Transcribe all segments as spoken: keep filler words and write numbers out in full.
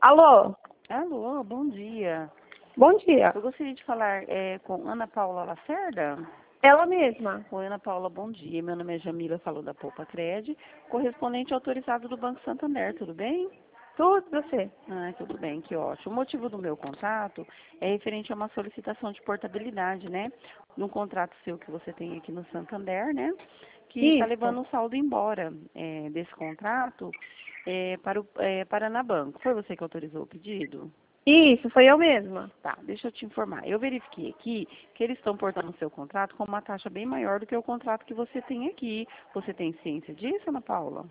Alô? Alô, bom dia. Bom dia. Eu gostaria de falar é, com Ana Paula Lacerda. Ela mesma. Oi, Ana Paula, bom dia. Meu nome é Jamila, falo da Poupa Cred, correspondente autorizado do Banco Santander, tudo bem? Tudo você. Ah, tudo bem, que ótimo. O motivo do meu contato é referente a uma solicitação de portabilidade, né? Num contrato seu que você tem aqui no Santander, né? Que está Isso. levando o saldo embora é, desse contrato é, para o é, Paranabanco. Foi você que autorizou o pedido? Isso, foi eu mesma. Tá, deixa eu te informar. Eu verifiquei aqui que eles estão portando o seu contrato com uma taxa bem maior do que o contrato que você tem aqui. Você tem ciência disso, Ana Paula?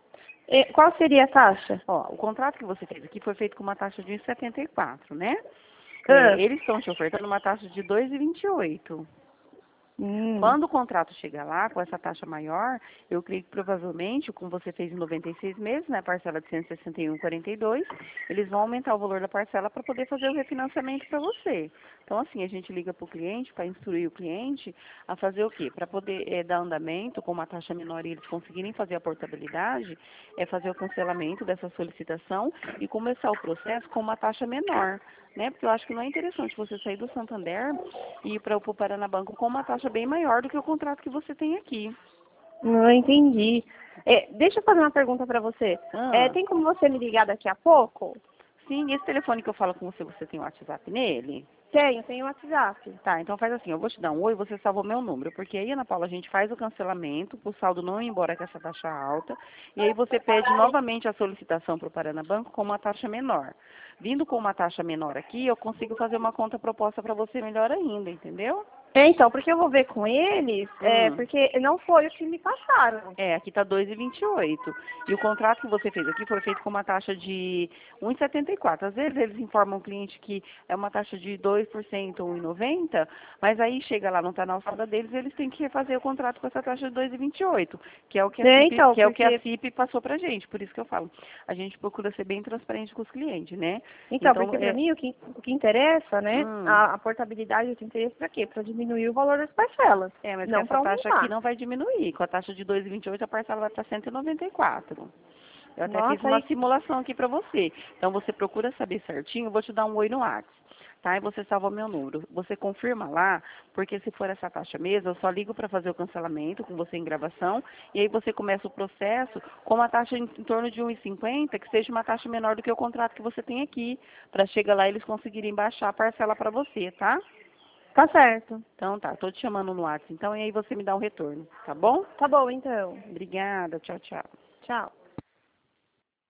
E qual seria a taxa? Ó, o contrato que você fez aqui foi feito com uma taxa de um vírgula setenta e quatro, né? É, Ah. eles estão te ofertando uma taxa de dois vírgula vinte e oito. Hum. Quando o contrato chegar lá, com essa taxa maior, eu creio que provavelmente, como você fez em noventa e seis meses, né, parcela de cento e sessenta e um vírgula quarenta e dois, eles vão aumentar o valor da parcela para poder fazer o refinanciamento para você. Então, assim, a gente liga para o cliente, para instruir o cliente a fazer o quê? Para poder é, dar andamento com uma taxa menor e eles conseguirem fazer a portabilidade, é fazer o cancelamento dessa solicitação e começar o processo com uma taxa menor, né? Porque eu acho que não é interessante você sair do Santander e ir para o Paranabanco com uma taxa bem maior do que o contrato que você tem aqui. Não entendi. É, deixa eu fazer uma pergunta para você. É, Ah, tem como você me ligar daqui a pouco? sim, esse telefone que eu falo com você, você tem o WhatsApp nele? Tenho, tenho WhatsApp. Tá, então faz assim, eu vou te dar um oi, você salva o meu número, porque aí, Ana Paula, a gente faz o cancelamento, para o saldo não ir embora com essa taxa alta, e aí você pede novamente a solicitação para o Paranabanco com uma taxa menor. Vindo com uma taxa menor aqui, eu consigo fazer uma conta proposta para você melhor ainda, entendeu? É, então, porque eu vou ver com eles, é, Hum. porque não foi o que me passaram. É, aqui está dois vírgula vinte e oito. E o contrato que você fez aqui foi feito com uma taxa de um vírgula setenta e quatro. Às vezes eles informam o cliente que é uma taxa de dois por cento ou um vírgula noventa, mas aí chega lá, não está na alçada deles, eles têm que refazer o contrato com essa taxa de dois vírgula vinte e oito, que é o que a É, CIP, então, que é o que a porque, CIP passou pra gente. Por isso que eu falo, a gente procura ser bem transparente com os clientes, né? então, Então, porque para é, mim o que, o que interessa, né, hum, a, a portabilidade tem interesse para quê? Para diminuir o valor das parcelas, é, mas que não essa para taxa aqui aumentar. não vai diminuir. Com a taxa de dois vírgula vinte e oito, a parcela vai para cento e noventa e quatro. Eu até fiz Nossa, uma aí, simulação aqui para você. Então, você procura saber certinho, eu vou te dar um oi no WhatsApp, tá? E você salva meu número. Você confirma lá, porque se for essa taxa mesmo, eu só ligo para fazer o cancelamento com você em gravação, e aí você começa o processo com uma taxa em, em torno de um vírgula cinquenta, que seja uma taxa menor do que o contrato que você tem aqui, para chegar lá e eles conseguirem baixar a parcela para você, tá? tá certo. Então tá, tô te chamando no WhatsApp, então, e aí você me dá um retorno, tá bom? Tá bom, então. Obrigada, tchau, tchau. Tchau.